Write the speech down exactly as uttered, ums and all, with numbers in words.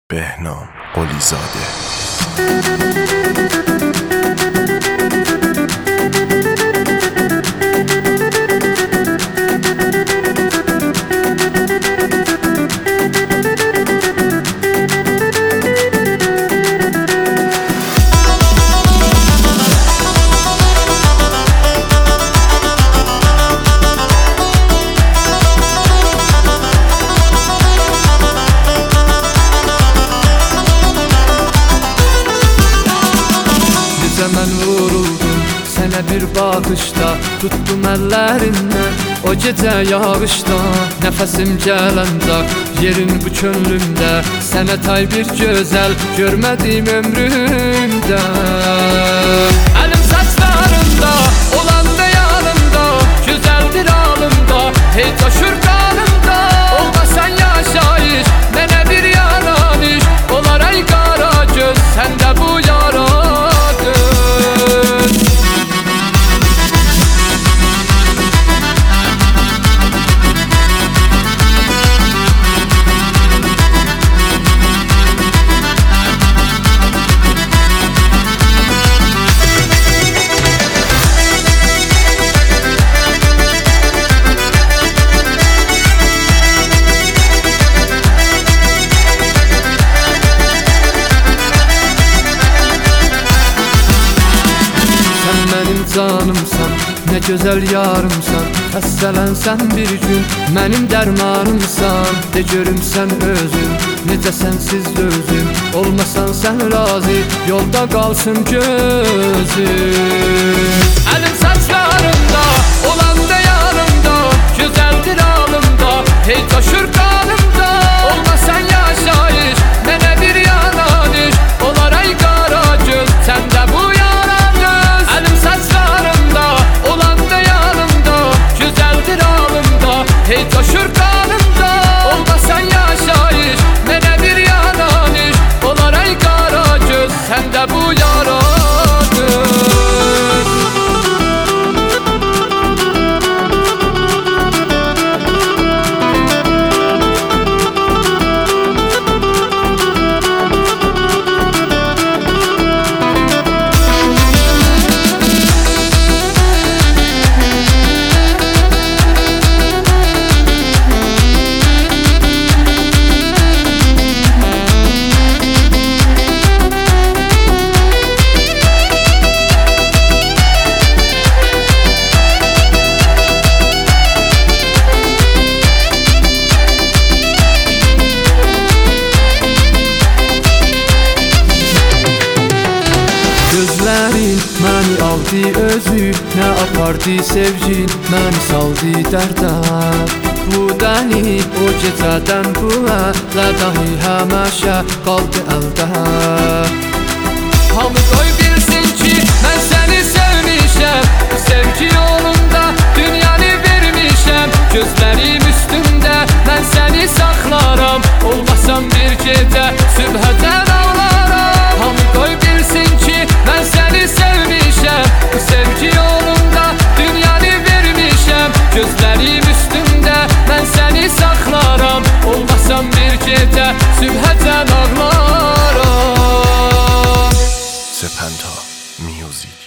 بهنام قلیزاده. Mən vuruldum sənə bir baxışda, tutdum əllərindən o gecə yağışda. Nəfəsim gələndə yerin bu könlümdə, sənə tay bir gözəl görmədim ömrümdə. Əlim saçlarımda, olanda yanımda, gözəldir alımda, hey coşur qanımda. Olmasan yaşayış, mənə bir yaranış olar ay qara göz, səndə bu yara. Canımsan, nə gözəl yarımsan, xəstələnsən bir gün mənim dərmanımsan. De görüm sən özün, necə sənsiz özüm, olmasan sən razı, yolda qalsın gözüm. Əlim saçlarımda, olanda yanımda, gözəldir alımda, hey coşur qanımda. Olmasan yaşayış, mənə bir yananış olar ay qara göz, səndə bu yaranış. Əlim saçlarımda, olanda yanımda, gözəldir alımda, hey coşur qanımda. Olmasan yaşayış, mənə bir yananış olar ay qara göz, səndə bu yaranış. Gözlərin məni aldı özü, nə apardı sevgin, məni saldı dərdə. Bu dəni o gecədən bu əhlə dahi həməşə qaldı əldə. Hamı qoy bilsin ki, mən səni sevmişəm, bu sevgi yolunda dünyanı vermişəm. Gözlərim üstündə mən səni saxlaram, olmasam bir gecə sübhəcən ağlaram. Hamı qoy bilsin ki, mən səni sevmişəm, bu sevgi yolunda dünyanı vermişəm. Gözlərim üstündə mən səni saxlaram, olmasam bir gecə sübhəcən ağlaram. Sepenta Music.